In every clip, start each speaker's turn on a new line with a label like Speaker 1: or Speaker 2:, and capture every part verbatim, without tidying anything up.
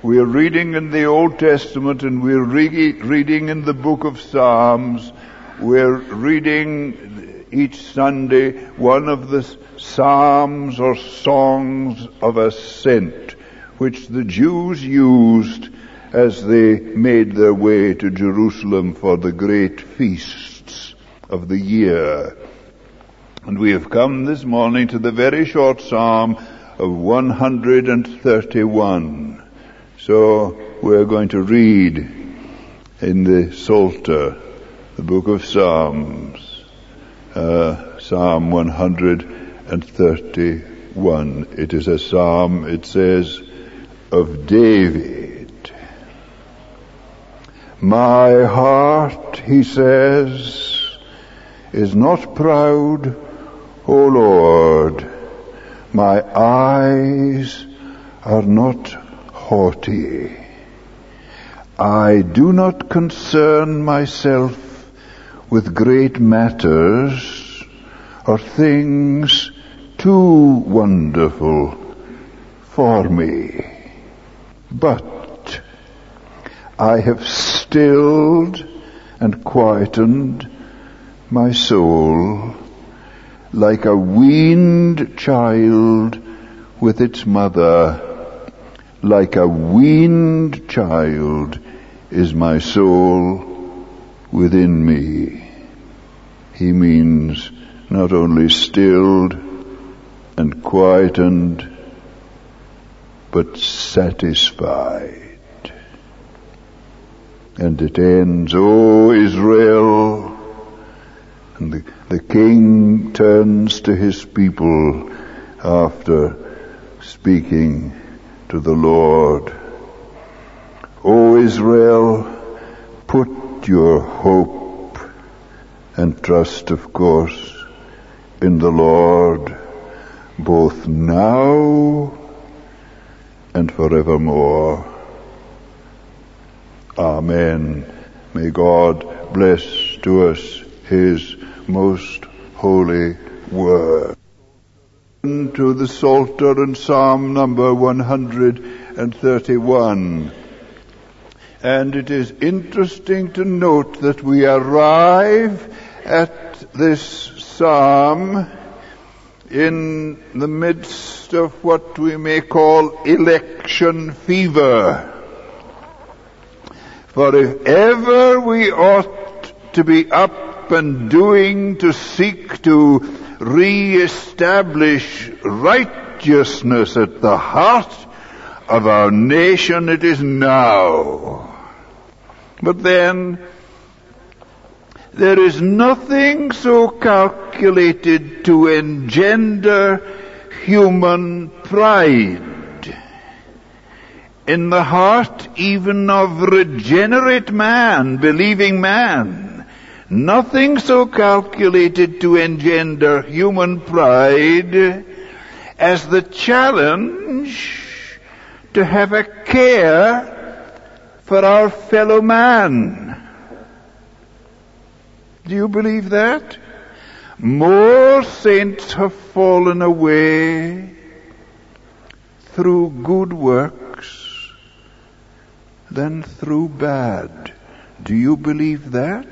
Speaker 1: We're reading in the Old Testament, and we're re- reading in the book of Psalms. We're reading each Sunday one of the psalms or songs of ascent, which the Jews used as they made their way to Jerusalem for the great feasts of the year. And we have come this morning to the very short psalm of one hundred thirty-one. So we're going to read in the Psalter, the book of Psalms, uh, Psalm one hundred thirty-one. It is a psalm, it says, of David. My heart, he says, is not proud, O Lord. My eyes are not haughty. I do not concern myself with great matters or things too wonderful for me. But I have stilled and quietened my soul like a weaned child with its mother. Like a weaned child is my soul within me. He means not only stilled and quietened, but satisfied. And it ends, O Israel, and the, the king turns to his people after speaking to the Lord. O Israel, put your hope and trust, of course, in the Lord, both now and forevermore. Amen. May God bless to us His most holy word. To the Psalter and Psalm number one hundred thirty-one. And it is interesting to note that we arrive at this psalm in the midst of what we may call election fever. For if ever we ought to be up and doing to seek to re-establish righteousness at the heart of our nation, it is now. But then, there is nothing so calculated to engender human pride in the heart even of regenerate man, believing man. Nothing so calculated to engender human pride as the challenge to have a care for our fellow man. Do you believe that? More saints have fallen away through good works than through bad. Do you believe that?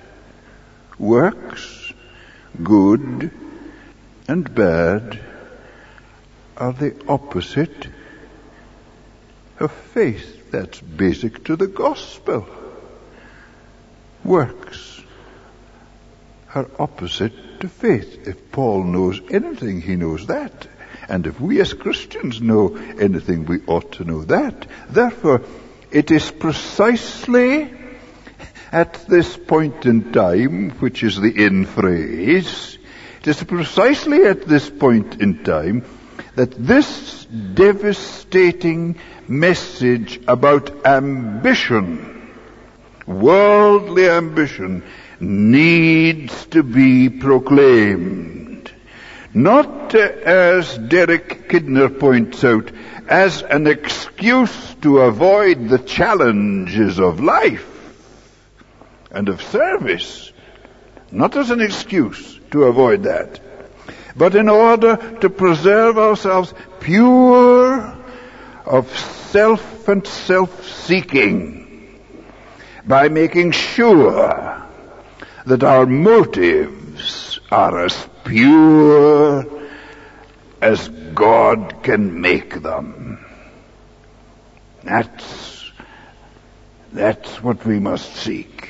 Speaker 1: Works, good and bad, are the opposite of faith. That's basic to the gospel. Works are opposite to faith. If Paul knows anything, he knows that. And if we as Christians know anything, we ought to know that. Therefore, it is precisely at this point in time, which is the in phrase, it is precisely at this point in time that this devastating message about ambition, worldly ambition, needs to be proclaimed. Not, uh, as Derek Kidner points out, as an excuse to avoid the challenges of life and of service. Not as an excuse to avoid that, but in order to preserve ourselves pure of self self and self-seeking by making sure that our motives are as pure as God can make them. That's, that's what we must seek.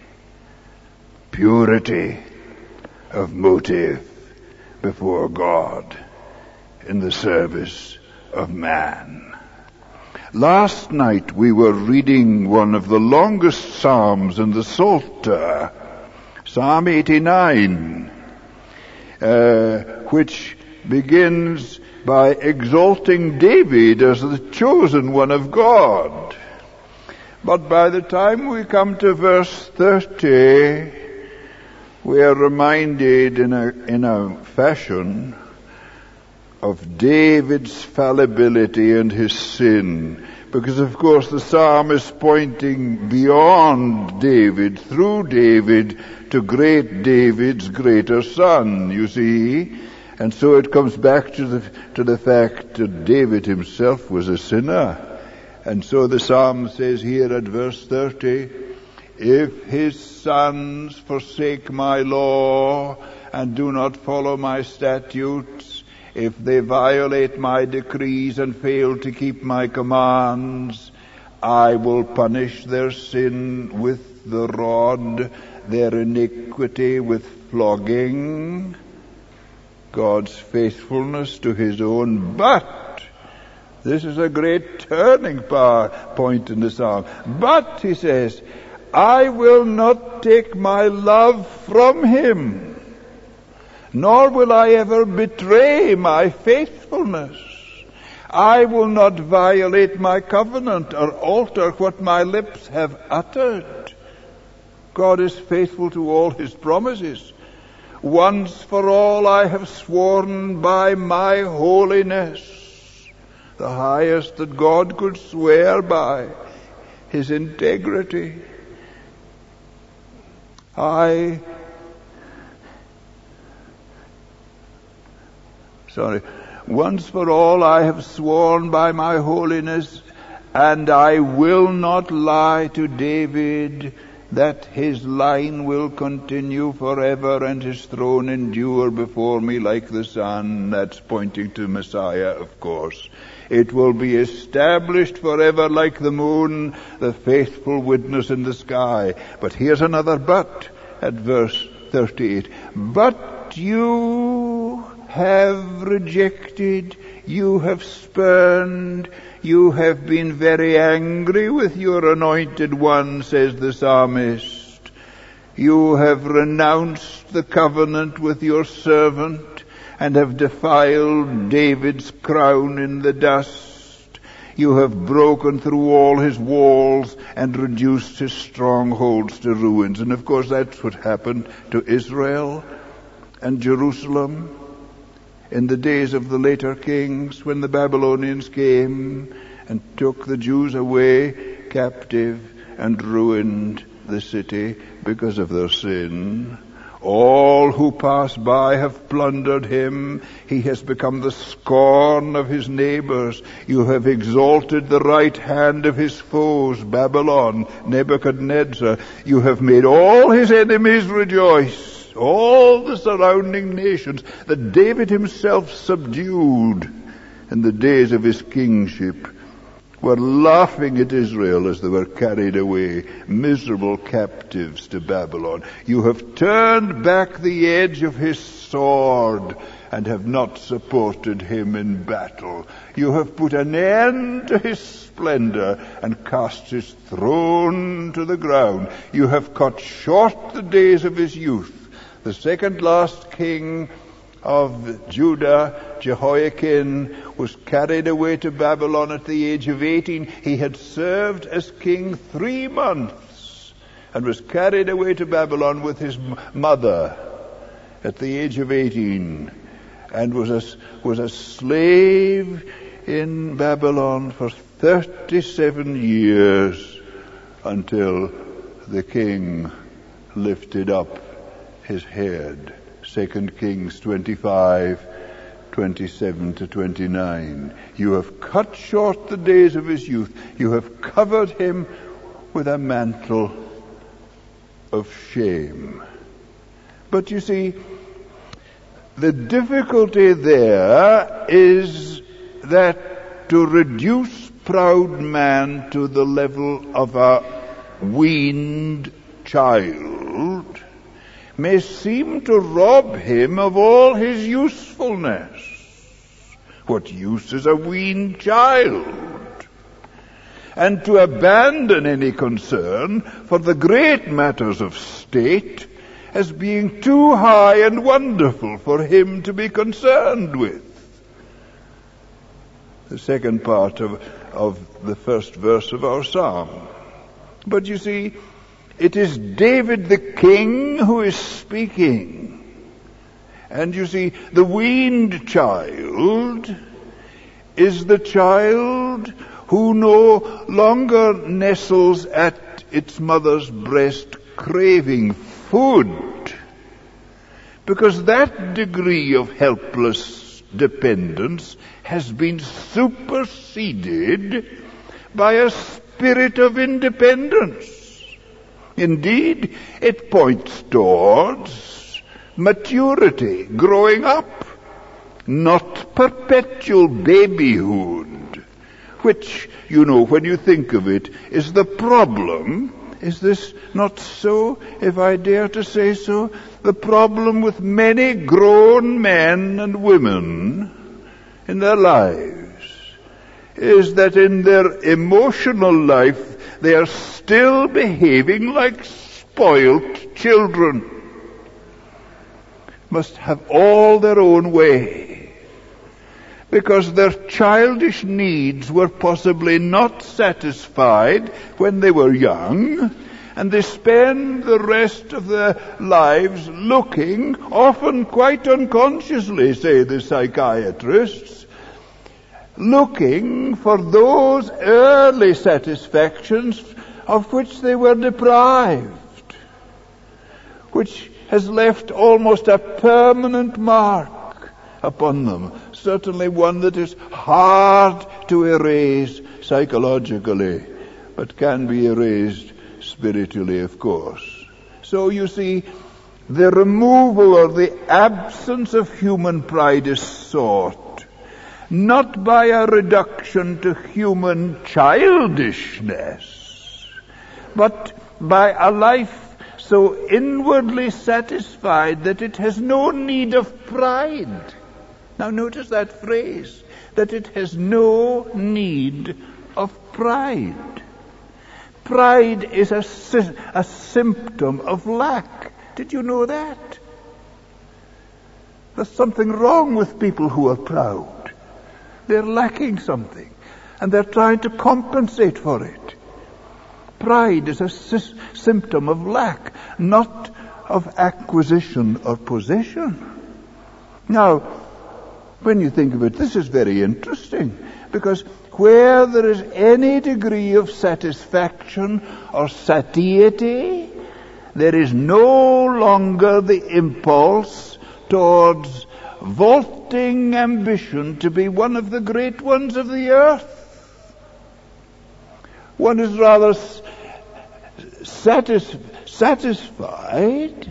Speaker 1: Purity of motive before God in the service of man. Last night we were reading one of the longest psalms in the Psalter, Psalm eighty-nine, uh, which begins by exalting David as the chosen one of God. But by the time we come to verse thirty, we are reminded in a, in a fashion of David's fallibility and his sin. Because of course the psalm is pointing beyond David, through David, to great David's greater son, you see. And so it comes back to the, to the fact that David himself was a sinner. And so the psalm says here at verse thirty, if his sons forsake my law and do not follow my statutes, if they violate my decrees and fail to keep my commands, I will punish their sin with the rod, their iniquity with flogging. God's faithfulness to his own. But, this is a great turning point in the psalm. But, he says, I will not take my love from him, nor will I ever betray my faithfulness. I will not violate my covenant or alter what my lips have uttered. God is faithful to all his promises. Once for all I have sworn by my holiness, the highest that God could swear by, his integrity. I, sorry, once for all I have sworn by my holiness, and I will not lie to David, that his line will continue forever and his throne endure before me like the sun. That's pointing to Messiah, of course. It will be established forever like the moon, the faithful witness in the sky. But here's another but at verse thirty-eight. But you have rejected, you have spurned, you have been very angry with your anointed one, says the psalmist. You have renounced the covenant with your servant and have defiled David's crown in the dust. You have broken through all his walls and reduced his strongholds to ruins. And of course that's what happened to Israel and Jerusalem in the days of the later kings, when the Babylonians came and took the Jews away captive and ruined the city because of their sin. All who pass by have plundered him. He has become the scorn of his neighbors. You have exalted the right hand of his foes, Babylon, Nebuchadnezzar. You have made all his enemies rejoice. All the surrounding nations that David himself subdued in the days of his kingship were laughing at Israel as they were carried away, miserable captives to Babylon. You have turned back the edge of his sword and have not supported him in battle. You have put an end to his splendor and cast his throne to the ground. You have cut short the days of his youth. The second last king of Judah, Jehoiakim, was carried away to Babylon at the age of eighteen. He had served as king three months and was carried away to Babylon with his mother at the age of eighteen and was a, was a slave in Babylon for thirty-seven years until the king lifted up his head. Second Kings twenty-five, twenty-seven to twenty-nine. You have cut short the days of his youth. You have covered him with a mantle of shame. But you see, the difficulty there is that to reduce proud man to the level of a weaned child may seem to rob him of all his usefulness. What use is a weaned child? And to abandon any concern for the great matters of state as being too high and wonderful for him to be concerned with. The second part of, of the first verse of our psalm. But you see, it is David the king who is speaking. And you see, the weaned child is the child who no longer nestles at its mother's breast craving food, because that degree of helpless dependence has been superseded by a spirit of independence. Indeed, it points towards maturity, growing up, not perpetual babyhood, which, you know, when you think of it, is the problem. Is this not so, if I dare to say so? The problem with many grown men and women in their lives is that in their emotional life they are still behaving like spoilt children. Must have all their own way, because their childish needs were possibly not satisfied when they were young, and they spend the rest of their lives looking, often quite unconsciously, say the psychiatrists, looking for those early satisfactions of which they were deprived, which has left almost a permanent mark upon them, certainly one that is hard to erase psychologically, but can be erased spiritually, of course. So you see, the removal or the absence of human pride is sought not by a reduction to human childishness, but by a life so inwardly satisfied that it has no need of pride. Now notice that phrase, that it has no need of pride. Pride is a, a symptom of lack. Did you know that? There's something wrong with people who are proud. They're lacking something, and they're trying to compensate for it. Pride is a sy- symptom of lack, not of acquisition or possession. Now, when you think of it, this is very interesting, because where there is any degree of satisfaction or satiety, there is no longer the impulse towards vaulting ambition to be one of the great ones of the earth. One is rather satis- satisfied.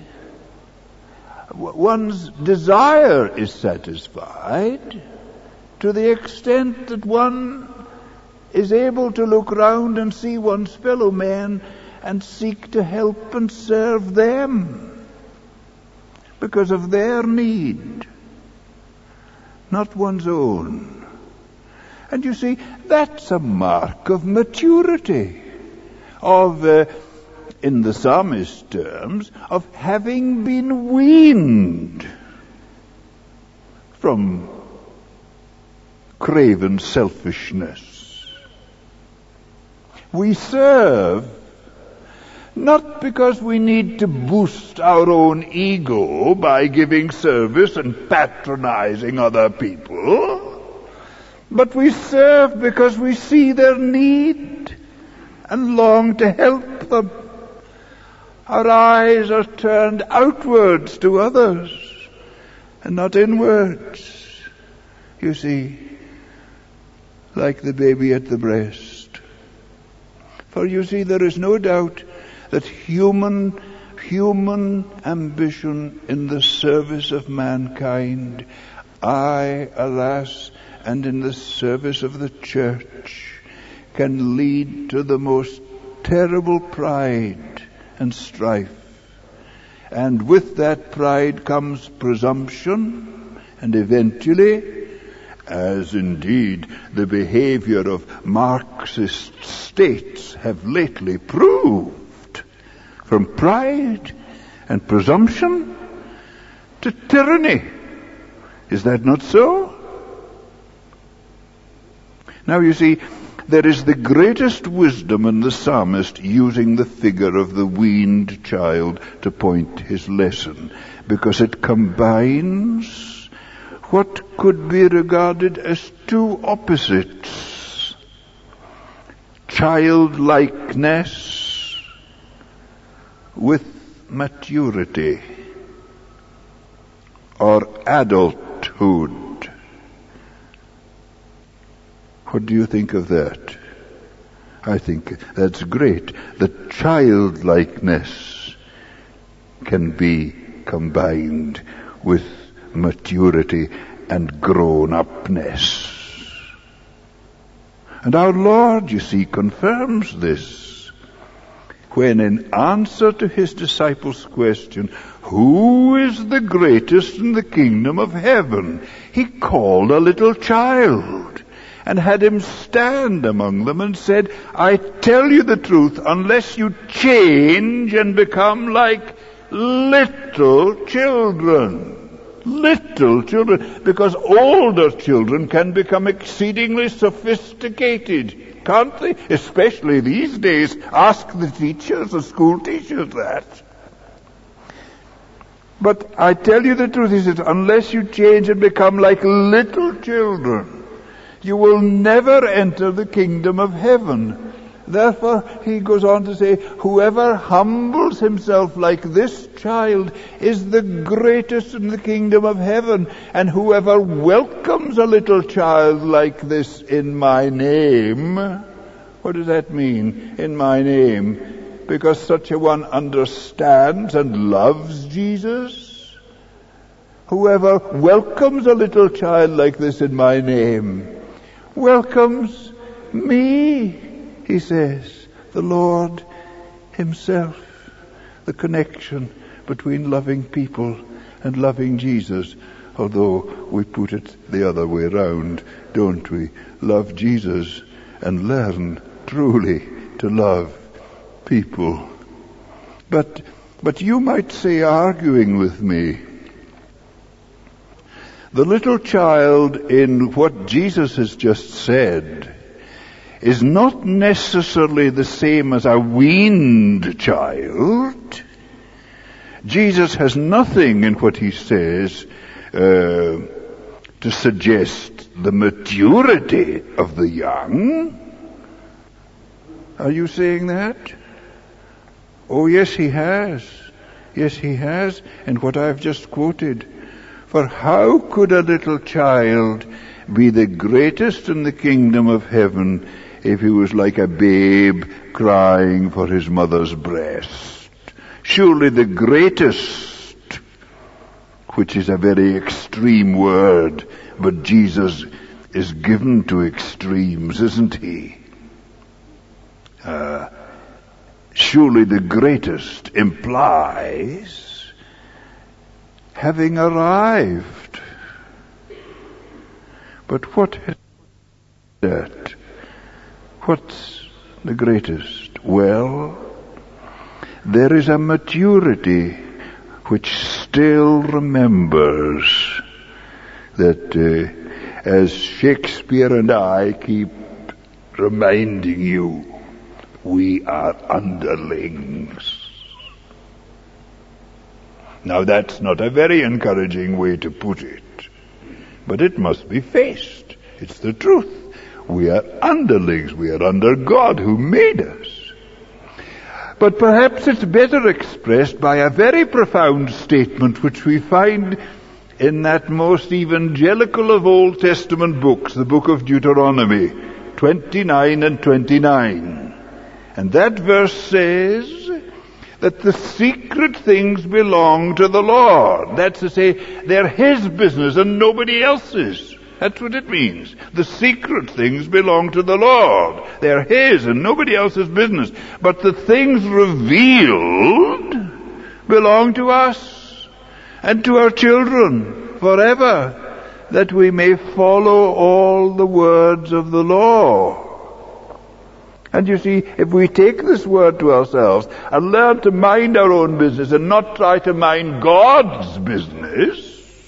Speaker 1: One's desire is satisfied to the extent that one is able to look round and see one's fellow men and seek to help and serve them because of their need, not one's own. And you see, that's a mark of maturity, of, uh, in the psalmist's terms, of having been weaned from craven selfishness. We serve not because we need to boost our own ego by giving service and patronizing other people, but we serve because we see their need and long to help them. Our eyes are turned outwards to others and not inwards. You see, like the baby at the breast. For you see, there is no doubt that human, human ambition in the service of mankind, aye, alas, and in the service of the church, can lead to the most terrible pride and strife. And with that pride comes presumption, and eventually, as indeed the behavior of Marxist states have lately proved, from pride and presumption to tyranny. Is that not so? Now you see, there is the greatest wisdom in the psalmist using the figure of the weaned child to point his lesson, because it combines what could be regarded as two opposites: childlikeness with maturity, or adulthood. What do you think of that? I think that's great. That childlikeness can be combined with maturity and grown-upness. And our Lord, you see, confirms this when, in answer to his disciples' question, who is the greatest in the kingdom of heaven, he called a little child and had him stand among them and said, I tell you the truth, unless you change and become like little children. Little children, because older children can become exceedingly sophisticated, can't they? Especially these days. Ask the teachers, the school teachers that. But I tell you the truth, he says, unless you change and become like little children, you will never enter the kingdom of heaven. Therefore, he goes on to say, whoever humbles himself like this child is the greatest in the kingdom of heaven. And whoever welcomes a little child like this in my name, what does that mean, in my name? Because such a one understands and loves Jesus. Whoever welcomes a little child like this in my name welcomes me, he says, the Lord himself. The connection between loving people and loving Jesus, although we put it the other way round, don't we? Love Jesus and learn truly to love people. But, but you might say, arguing with me, the little child in what Jesus has just said is not necessarily the same as a weaned child. Jesus has nothing in what he says uh, to suggest the maturity of the young. Are you saying that? Oh, yes, he has. Yes, he has, in what I've just quoted. For how could a little child be the greatest in the kingdom of heaven if he was like a babe crying for his mother's breast? Surely the greatest, which is a very extreme word, but Jesus is given to extremes, isn't he? Uh, surely the greatest implies having arrived. But what is that? What's the greatest? Well, there is a maturity which still remembers that, uh, as Shakespeare and I keep reminding you, we are underlings. Now that's not a very encouraging way to put it, but it must be faced. It's the truth. We are underlings. We are under God who made us. But perhaps it's better expressed by a very profound statement which we find in that most evangelical of Old Testament books, the book of Deuteronomy, twenty-nine and twenty-nine. And that verse says that the secret things belong to the Lord. That's to say, they're His business and nobody else's. That's what it means. The secret things belong to the Lord. They're His and nobody else's business. But the things revealed belong to us and to our children forever, that we may follow all the words of the law. And you see, if we take this word to ourselves and learn to mind our own business and not try to mind God's business,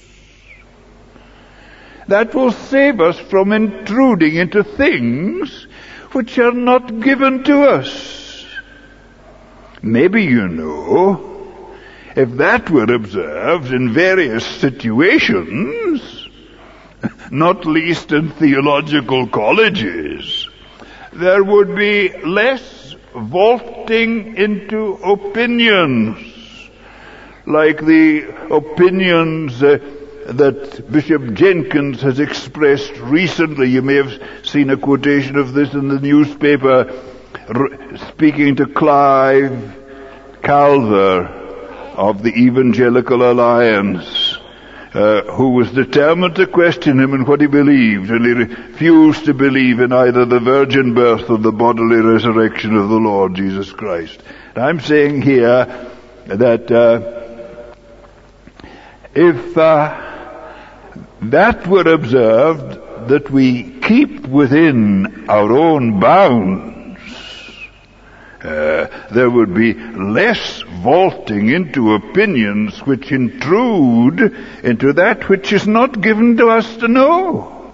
Speaker 1: that will save us from intruding into things which are not given to us. Maybe you know, if that were observed in various situations, not least in theological colleges, there would be less vaulting into opinions, like the opinions uh, that Bishop Jenkins has expressed recently. You may have seen a quotation of this in the newspaper, r- speaking to Clive Calver of the Evangelical Alliance, uh, who was determined to question him in what he believed, and he refused to believe in either the virgin birth or the bodily resurrection of the Lord Jesus Christ. And I'm saying here that uh, if uh, that were observed, that we keep within our own bounds, uh, there would be less vaulting into opinions which intrude into that which is not given to us to know.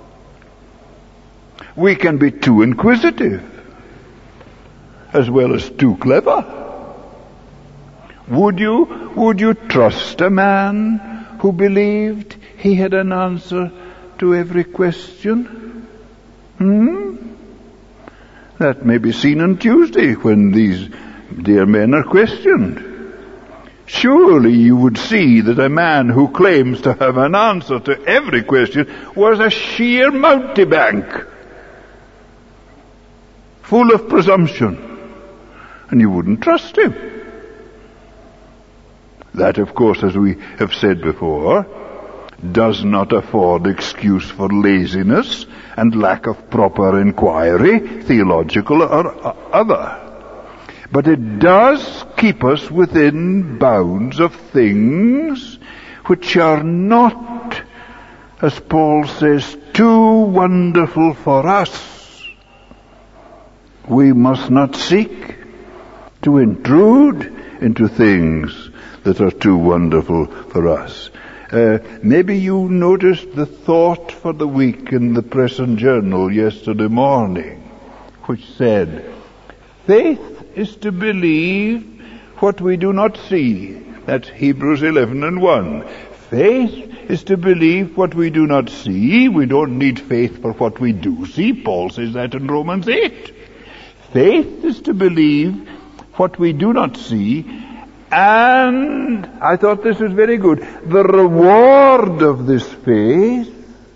Speaker 1: We can be too inquisitive, as well as too clever. Would you, would you trust a man who believed he had an answer to every question? Hmm? That may be seen on Tuesday when these dear men are questioned. Surely you would see that a man who claims to have an answer to every question was a sheer mountebank, full of presumption, and you wouldn't trust him. That, of course, as we have said before, does not afford excuse for laziness and lack of proper inquiry, theological or other. But it does keep us within bounds of things which are not, as Paul says, too wonderful for us. We must not seek to intrude into things that are too wonderful for us. Uh, maybe you noticed the thought for the week in the Press and Journal yesterday morning, which said, faith is to believe what we do not see. That's Hebrews eleven and one. Faith is to believe what we do not see. We don't need faith for what we do see. Paul says that in Romans eight. Faith is to believe what we do not see. And I thought this was very good. The reward of this faith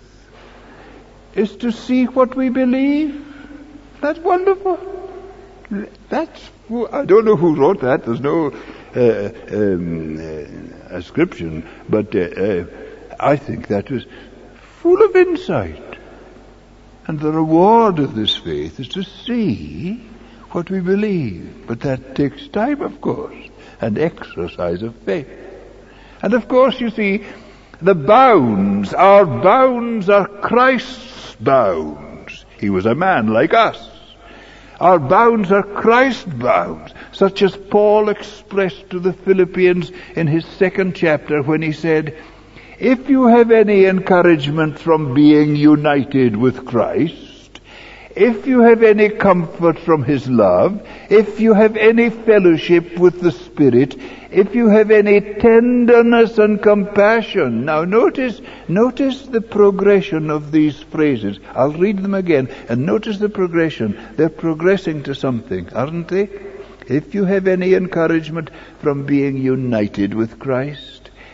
Speaker 1: is to see what we believe. That's wonderful. That's, I don't know who wrote that. There's no uh, um, uh, ascription, but uh, uh, I think that was full of insight. And the reward of this faith is to see what we believe. But that takes time, of course, and exercise of faith. And of course, you see, the bounds, our bounds are Christ's bounds. He was a man like us. Our bounds are Christ's bounds, such as Paul expressed to the Philippians in his second chapter when he said, if you have any encouragement from being united with Christ, if you have any comfort from His love, if you have any fellowship with the Spirit, if you have any tenderness and compassion. Now notice, notice the progression of these phrases. I'll read them again, and notice the progression. They're progressing to something, aren't they? If you have any encouragement from being united with Christ,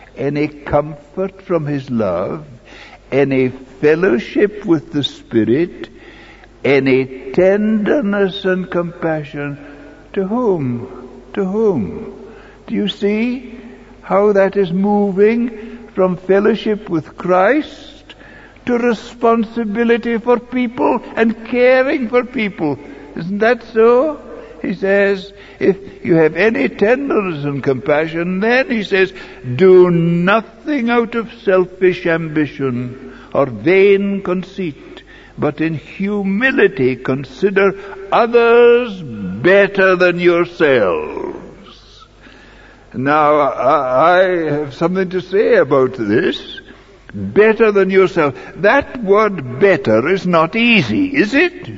Speaker 1: any comfort from his love, any fellowship with the Spirit, any tenderness and compassion. To whom? To whom? Do you see how that is moving from fellowship with Christ to responsibility for people and caring for people? Isn't that so? He says, if you have any tenderness and compassion, then he says, do nothing out of selfish ambition or vain conceit, but in humility consider others better than yourselves. Now, I have something to say about this. Better than yourself. That word better is not easy, is it?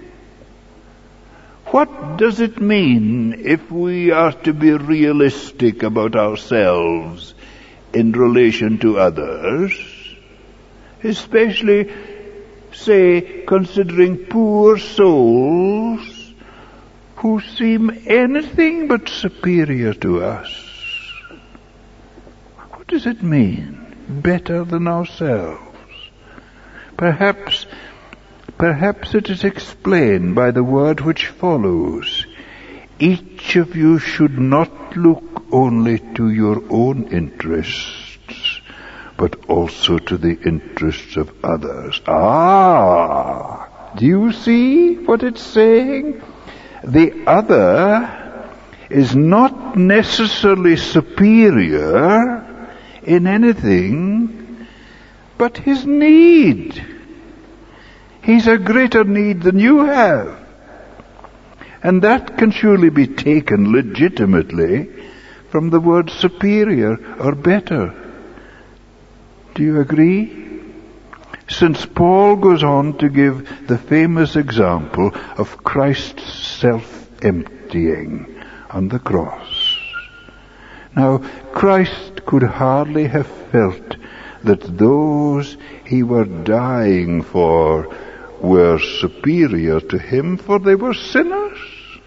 Speaker 1: What does it mean if we are to be realistic about ourselves in relation to others? Especially, say, considering poor souls who seem anything but superior to us. What does it mean? Better than ourselves? Perhaps Perhaps it is explained by the word which follows. Each of you should not look only to your own interests, but also to the interests of others. Ah! Do you see what it's saying? The other is not necessarily superior in anything, but his need. He's a greater need than you have. And that can surely be taken legitimately from the word superior or better. Do you agree? Since Paul goes on to give the famous example of Christ's self-emptying on the cross. Now, Christ could hardly have felt that those he were dying for were superior to him, for they were sinners.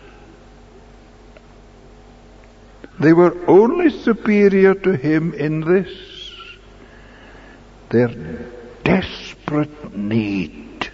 Speaker 1: They were only superior to him in this: their desperate need.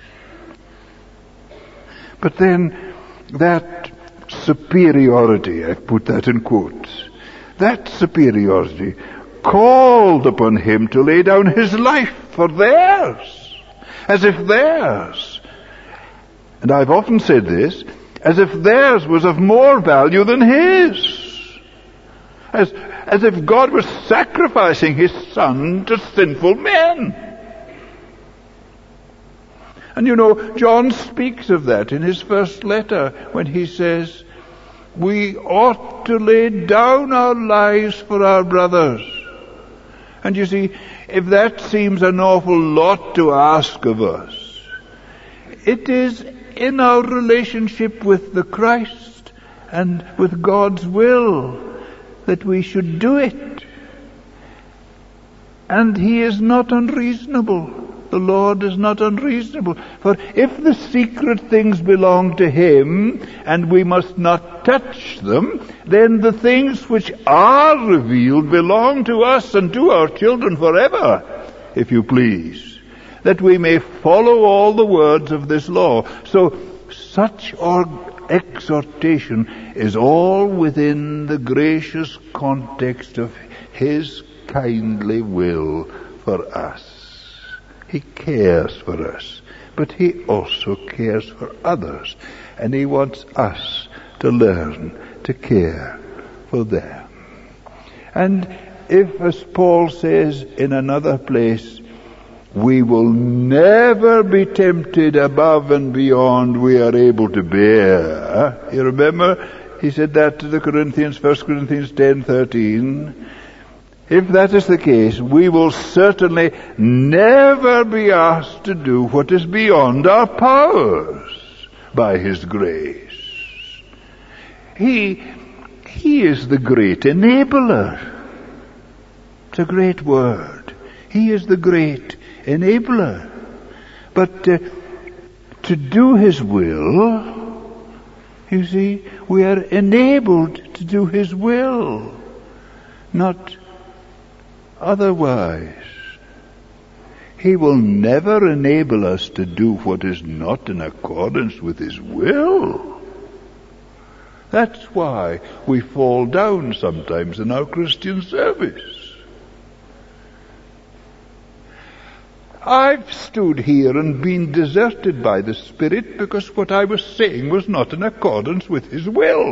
Speaker 1: But then that superiority, I've put that in quotes, that superiority called upon him to lay down his life for theirs. As if theirs, and I've often said this, as if theirs was of more value than his. As, as if God was sacrificing his son to sinful men. And you know, John speaks of that in his first letter when he says, we ought to lay down our lives for our brothers. And you see, if that seems an awful lot to ask of us, it is in our relationship with the Christ and with God's will that we should do it. And he is not unreasonable. The Lord is not unreasonable. For if the secret things belong to him, and we must not touch them, then the things which are revealed belong to us and to our children forever, if you please, that we may follow all the words of this law. So such or exhortation is all within the gracious context of his kindly will for us. He cares for us, but he also cares for others, and he wants us to learn to care for them. And if, as Paul says in another place, we will never be tempted above and beyond we are able to bear. You remember, he said that to the Corinthians, First Corinthians ten thirteen. If that is the case, we will certainly never be asked to do what is beyond our powers by his grace. He, he is the great enabler. It's a great word. He is the great enabler. But uh, to do his will, you see, we are enabled to do his will, not Otherwise, He will never enable us to do what is not in accordance with His will. That's why we fall down sometimes in our Christian service. I've stood here and been deserted by the Spirit because what I was saying was not in accordance with His will.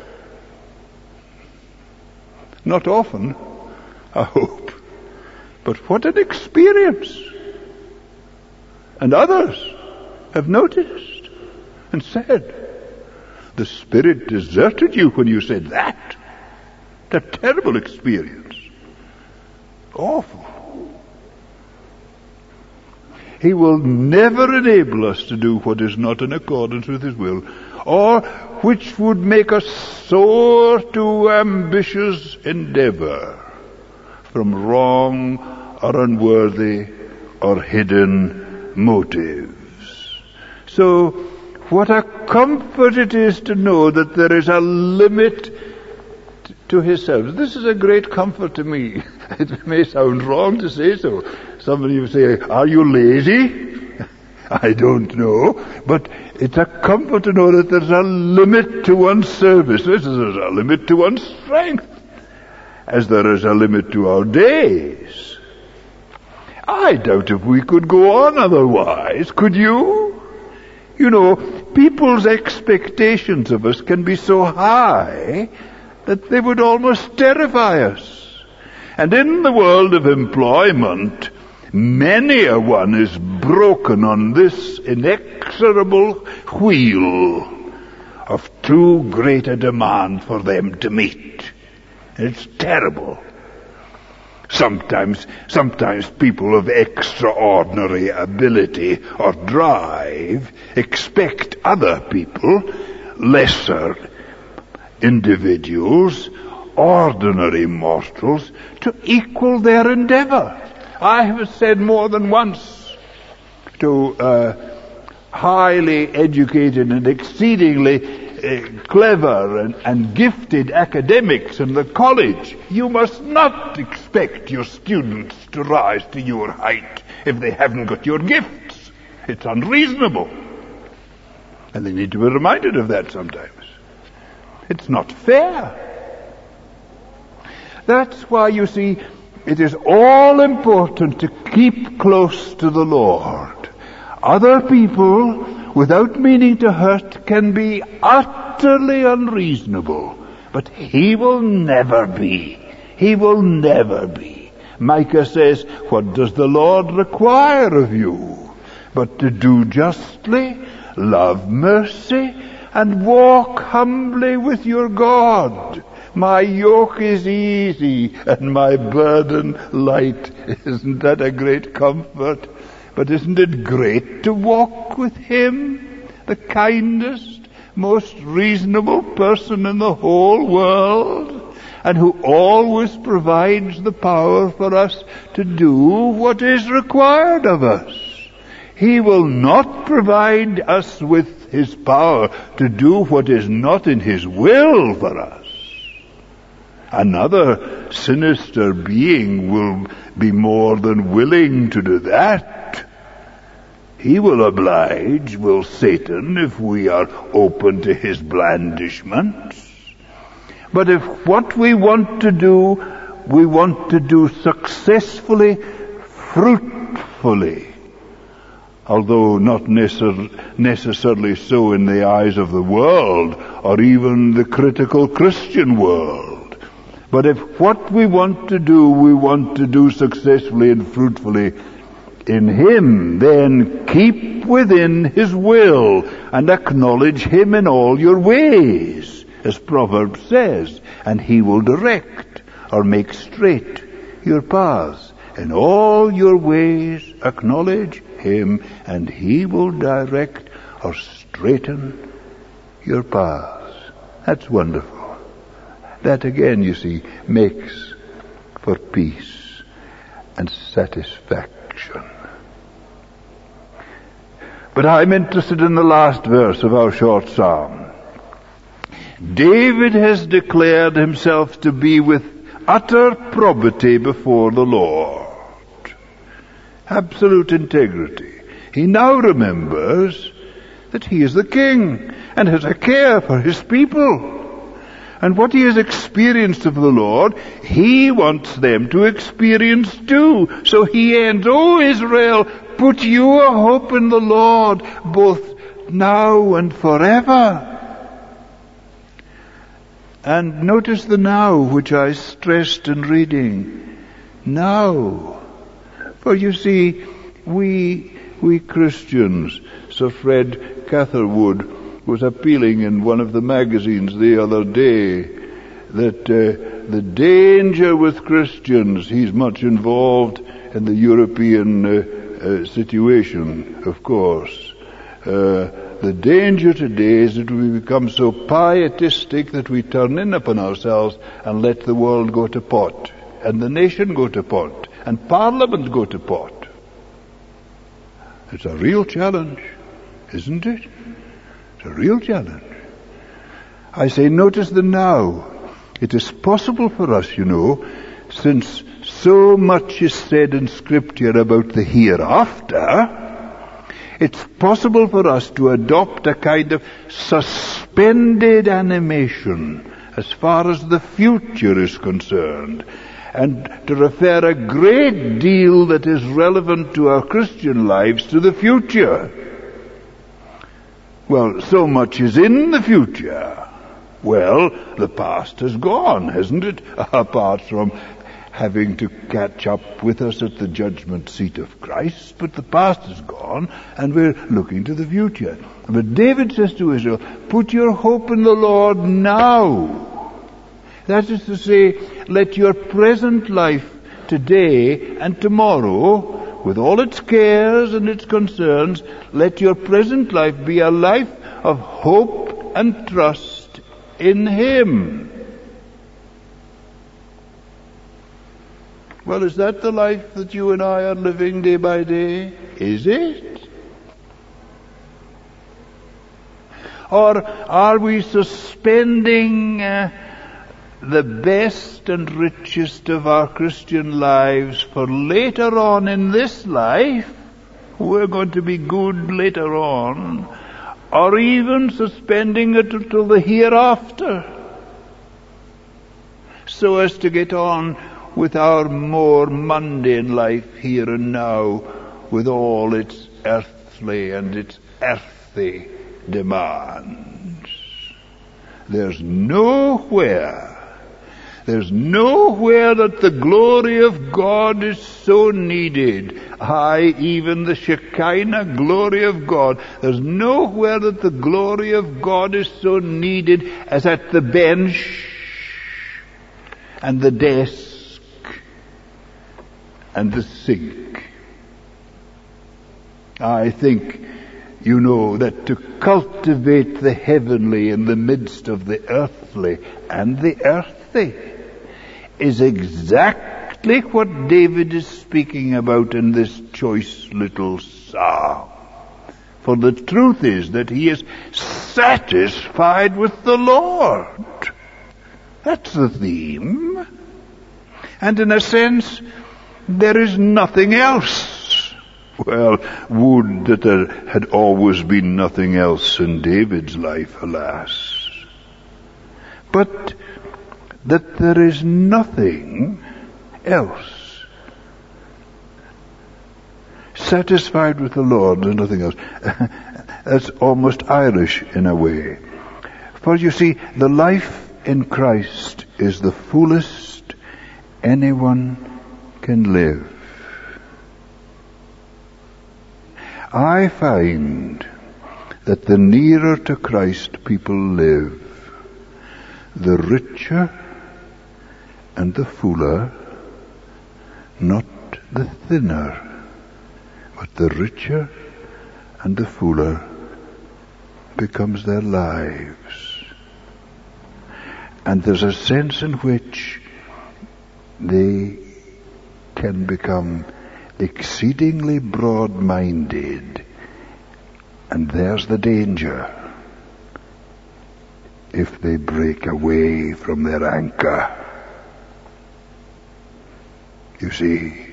Speaker 1: Not often, I hope, but what an experience. And others have noticed and said, the Spirit deserted you when you said that. It's a terrible experience. Awful. He will never enable us to do what is not in accordance with His will, or which would make us soar to ambitious endeavor from wrong or unworthy or hidden motives. So, what a comfort it is to know that there is a limit to His service. This is a great comfort to me. It may sound wrong to say so. Somebody will say, are you lazy? I don't know. But it's a comfort to know that there's a limit to one's service. There's a limit to one's strength, as there is a limit to our days. I doubt if we could go on otherwise. Could you? You know, people's expectations of us can be so high that they would almost terrify us. And in the world of employment, many a one is broken on this inexorable wheel of too great a demand for them to meet. It's terrible. Sometimes, sometimes people of extraordinary ability or drive expect other people, lesser individuals, ordinary mortals, to equal their endeavor. I have said more than once to uh, highly educated and exceedingly uh, clever and, and gifted academics in the college, you must not expect your students to rise to your height if they haven't got your gifts. It's unreasonable. And they need to be reminded of that sometimes. It's not fair. That's why, you see, it is all important to keep close to the Lord. Other people, without meaning to hurt, can be utterly unreasonable, but He will never be. He will never be. Micah says, what does the Lord require of you? But to do justly, love mercy, and walk humbly with your God. My yoke is easy and my burden light. Isn't that a great comfort? But isn't it great to walk with Him, the kindest, most reasonable person in the whole world, and who always provides the power for us to do what is required of us? He will not provide us with His power to do what is not in His will for us. Another sinister being will be more than willing to do that. He will oblige, will Satan, if we are open to his blandishments. But if what we want to do, we want to do successfully, fruitfully, although not necessar- necessarily so in the eyes of the world, or even the critical Christian world. But if what we want to do, we want to do successfully and fruitfully in Him, then keep within His will and acknowledge Him in all your ways, as Proverbs says, and He will direct or make straight your paths. In all your ways acknowledge Him, and He will direct or straighten your paths. That's wonderful. That again, you see, makes for peace and satisfaction. But I'm interested in the last verse of our short psalm. David has declared himself to be with utter probity before the Lord. Absolute integrity. He now remembers that he is the king and has a care for his people. And what he has experienced of the Lord, he wants them to experience too. So he ends, "O Israel, put your hope in the Lord, both now and forever." And notice the now, which I stressed in reading. Now. For you see, we, we Christians, Sir Fred Catherwood was appealing in one of the magazines the other day that uh, the danger with Christians, he's much involved in the European uh, uh, situation, of course. Uh, the danger today is that we become so pietistic that we turn in upon ourselves and let the world go to pot, and the nation go to pot, and Parliament go to pot. It's a real challenge, isn't it? A real challenge. I say, notice the now. It is possible for us, you know, since so much is said in Scripture about the hereafter, it's possible for us to adopt a kind of suspended animation as far as the future is concerned, and to refer a great deal that is relevant to our Christian lives to the future. Well, so much is in the future. Well, the past has gone, hasn't it? Apart from having to catch up with us at the judgment seat of Christ, but the past is gone, and we're looking to the future. But David says to Israel, put your hope in the Lord now. That is to say, let your present life today and tomorrow, with all its cares and its concerns, let your present life be a life of hope and trust in Him. Well, is that the life that you and I are living day by day? Is it? Or are we suspending uh, the best and richest of our Christian lives for later on in this life? We're going to be good later on. Or even suspending it until the hereafter, so as to get on with our more mundane life here and now, with all its earthly and its earthy demands. There's nowhere There's nowhere that the glory of God is so needed. Aye, even the Shekinah glory of God. There's nowhere that the glory of God is so needed as at the bench and the desk and the sink. I think, you know, that to cultivate the heavenly in the midst of the earthly and the earthy is exactly what David is speaking about in this choice little psalm. For the truth is that he is satisfied with the Lord. That's the theme. And in a sense, there is nothing else. Well, would that there had always been nothing else in David's life, alas. But that there is nothing else. Satisfied with the Lord and nothing else. That's almost Irish in a way. For you see, the life in Christ is the fullest anyone can live. I find that the nearer to Christ people live, the richer and the fuller, not the thinner, but the richer and the fuller becomes their lives. And there's a sense in which they can become exceedingly broad-minded, and there's the danger if they break away from their anchor. You see,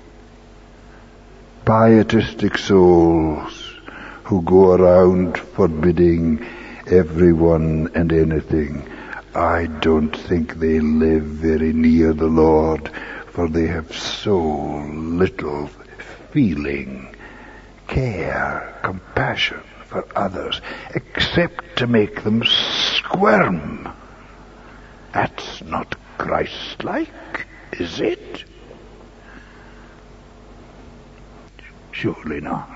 Speaker 1: pietistic souls who go around forbidding everyone and anything, I don't think they live very near the Lord, for they have so little feeling, care, compassion for others, except to make them squirm. That's not Christ-like, is it? Surely not.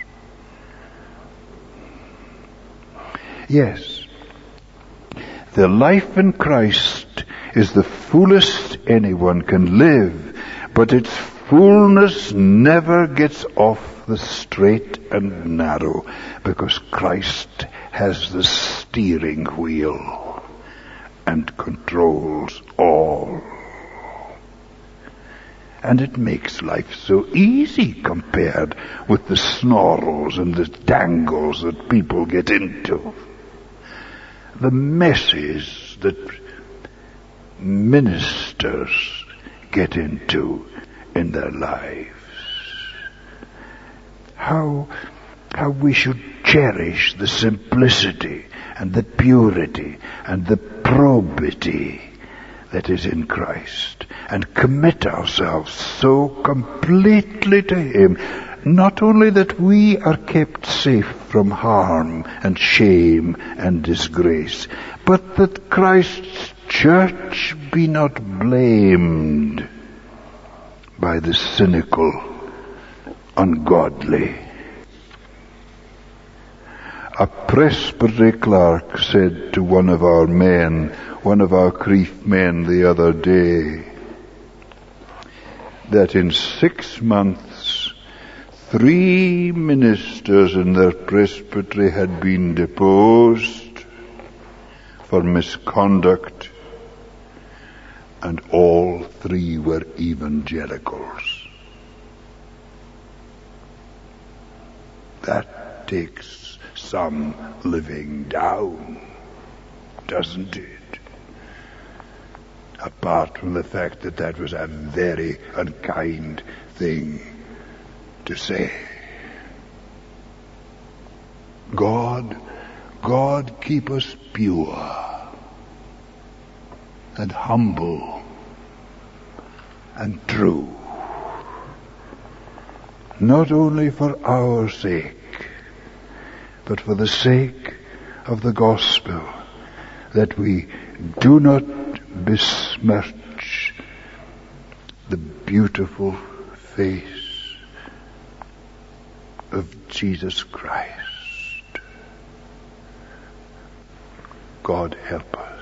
Speaker 1: Yes, the life in Christ is the fullest anyone can live, but its fullness never gets off the straight and narrow, because Christ has the steering wheel and controls all. And it makes life so easy compared with the snarls and the tangles that people get into. The messes that ministers get into in their lives. How, how we should cherish the simplicity and the purity and the probity that is in Christ, and commit ourselves so completely to Him, not only that we are kept safe from harm and shame and disgrace, but that Christ's church be not blamed by the cynical, ungodly. A presbytery clerk said to one of our men, one of our Crieff men the other day, that in six months three ministers in their presbytery had been deposed for misconduct, and all three were evangelicals. That takes some living down, doesn't it? Apart from the fact that that was a very unkind thing to say. God, God keep us pure and humble and true, not only for our sake, but for the sake of the gospel, that we do not besmirch the beautiful face of Jesus Christ. God help us.